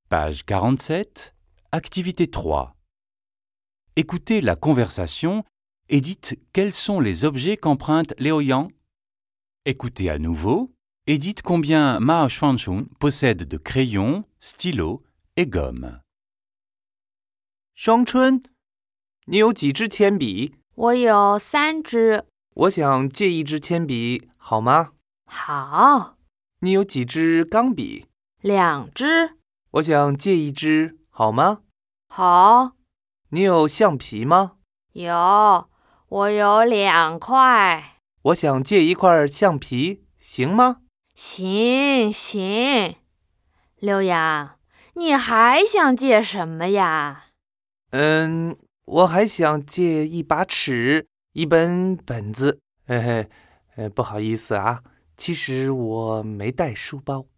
Page 47, Activité 3. Écoutez la conversation et dites quels sont les objets qu'emprunte Liu Yang. Écoutez à nouveau et dites combien Mao Xuanchun possède de crayons, stylos et gommes. 双春，你有几支铅笔？ 我有3支。 我想借一支铅笔，好吗？ 好。 你有几支钢笔 ？2支。 我想借一支，好吗？ 好。 你有橡皮吗？ 有，我有2块。 我想借一块橡皮，行吗？ 行。刘洋，你还想借什么呀？ 我还想借一把尺，一本本子。不好意思啊，其实我没带书包。